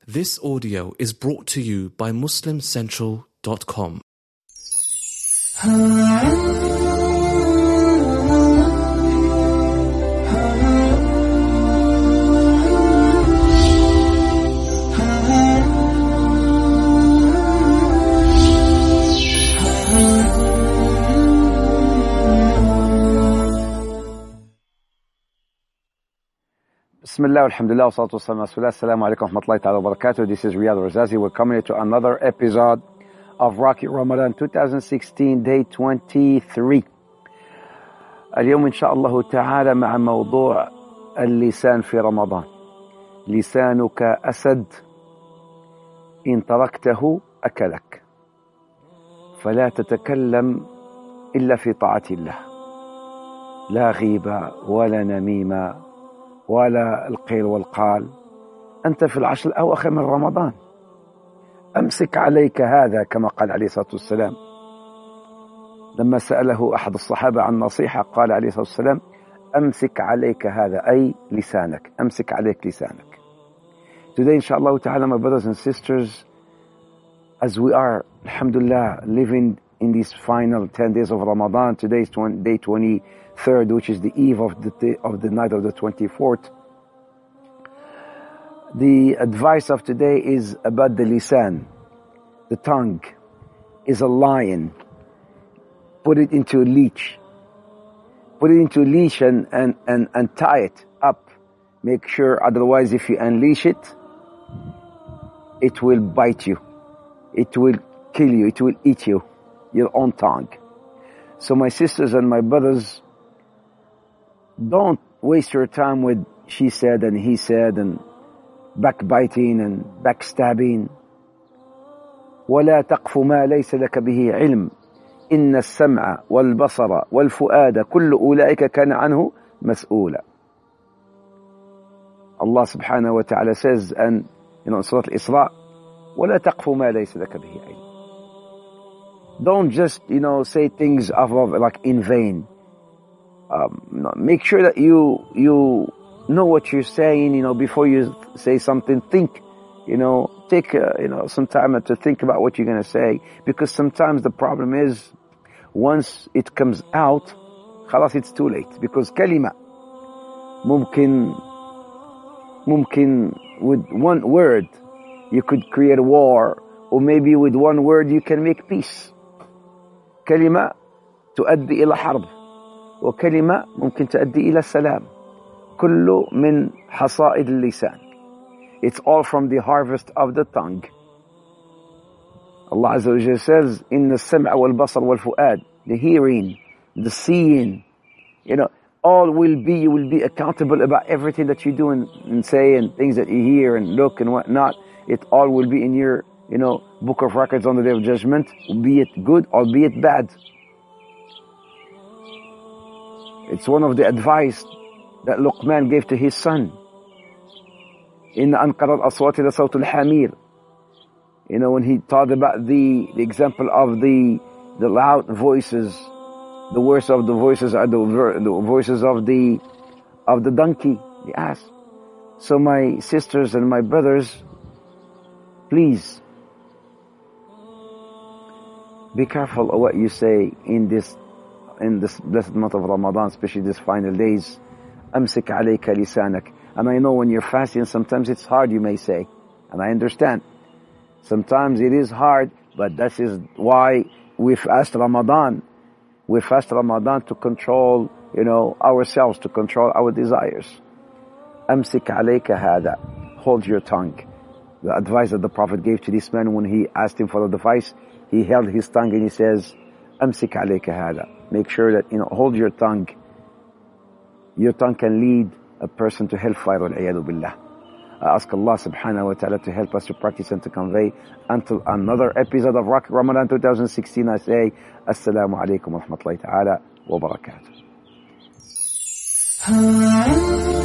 This audio is brought to you by MuslimCentral.com. Bismillah, alhamdulillah, wa salatu wa salam, assalamu alaikum wa rahmatullahi ta'ala wa barakatuh. This is Riyadh Razazi. We're coming to another episode of Rocket Ramadan 2016, day 23. اليوم إن شاء الله تعالى مع موضوع اللسان في رمضان. لسانك أسد إن تركته أكلك، فلا تتكلم إلا في طاعة الله، لا غيبة ولا نميمة ولا القيل والقال. أنت في العشر الأواخر من رمضان، أمسك عليك هذا، كما قال عليه الصلاة والسلام لما سأله أحد الصحابة عن نصيحة، قال عليه الصلاة والسلام: أمسك عليك هذا، أي لسانك، أمسك عليك لسانك. Today, inshallah ta'ala, my brothers and sisters, as we are, alhamdulillah, living in these final 10 days of Ramadan, today is day 23rd, which is the eve of the night of the 24th. The advice of today is about the lisan. The tongue is a lion. Put it into a leash. Put it into a leash and tie it up. Make sure, otherwise if you unleash it, it will bite you. It will kill you. It will eat you, your own tongue. So my sisters and my brothers, don't waste your time with she said and he said and backbiting and backstabbing. ولا تقف ما ليس لك به علم إن السمع والبصر والفؤاد كل أولئك كان عنه مسؤولا. Allah subhanahu wa ta'ala says, and in Surah Al-Isra, ولا تقف ما ليس لك به علم. Don't just, say things like in vain. Make sure that you know what you're saying, before you say something. Think, take, some time to think about what you're going to say. Because sometimes the problem is, once it comes out, خلاص, it's too late. Because kalima, ممكن with one word, you could create a war. Or maybe with one word you can make peace. كلمة تؤدي إلى حرب، وكلمة ممكن تؤدي إلى السلام. كله من حصائد اللسان. It's all from the harvest of the tongue. Allah Azza wa Jalla says, إن السمع والبصر والفؤاد, the hearing, the seeing, all you will be accountable about everything that you do and say, and things that you hear and look and whatnot. It all will be in your book of records on the day of judgment, be it good or be it bad. It's one of the advice that Luqman gave to his son. إِنَّ أَنْقَرَ الْأَصْوَاتِ لَصَوْتُ الْحَمِيرِ. When he taught about the example of the loud voices, the worst of the voices are the voices of the donkey, the ass. So my sisters and my brothers, please, be careful of what you say in this blessed month of Ramadan, especially these final days. أمسك عليك لسانك. And I know when you're fasting, sometimes it's hard, you may say, and I understand. Sometimes it is hard, but that is why we fast Ramadan. We fast Ramadan to control, ourselves, to control our desires. أمسك عليك هذا. Hold your tongue. The advice that the Prophet gave to this man when he asked him for advice, he held his tongue and he says, أمسك عليك هذا. Make sure that, hold your tongue. Your tongue can lead a person to hellfire, wal-'iyadu billah. I ask Allah subhanahu wa ta'ala to help us to practice and to convey. Until another episode of Rocket Ramadan 2016, I say, Assalamu alaikum wa rahmatullahi ta'ala wa barakatuh.